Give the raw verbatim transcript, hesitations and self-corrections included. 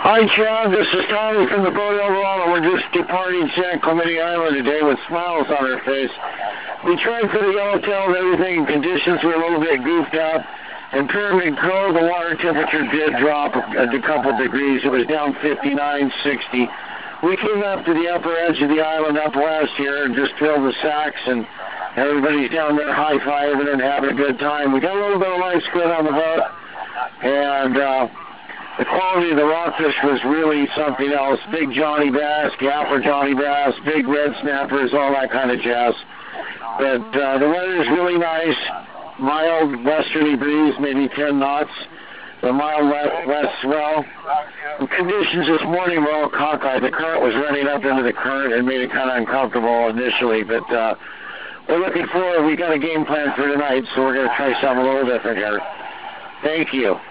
Hi, Chad. This is Tommy from the boat overall, and we're just departing San Clemente Island today with smiles on our face. We tried for the yellowtail and everything, and conditions were a little bit goofed up. In Pyramid Cove, the water temperature did drop a, a couple degrees. It was down fifty-nine, sixty. We came up to the upper edge of the island up west here and just filled the sacks, and everybody's down there high-fiving and having a good time. We got a little bit of light squid on the boat, and uh, the quality of the rockfish was really something else. Big Johnny bass, gapper Johnny bass, big red snappers, all that kind of jazz. But uh, the weather is really nice. Mild westerly breeze, maybe ten knots. The mild west, west swell. The conditions this morning were all cockeyed. The current was running up into the current and made it kind of uncomfortable initially. But uh, we're looking forward. We got a game plan for tonight, so we're going to try something a little different here. Thank you.